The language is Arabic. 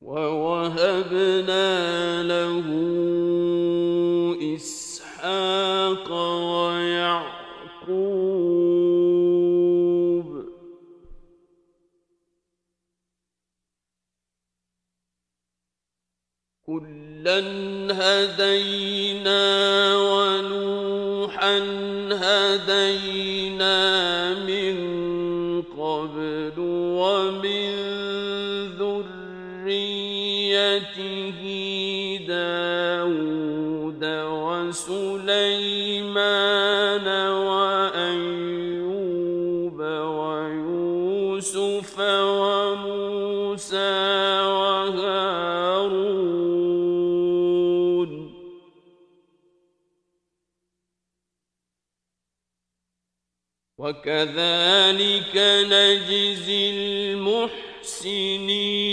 ووهبنا له إسحاق ويعقوب كلا هدينا ونوحا هدينا من قبل ومن ذريته داود وسليمان وأيوب ويوسف وموسى وهارون وكذلك نجزي المحسنين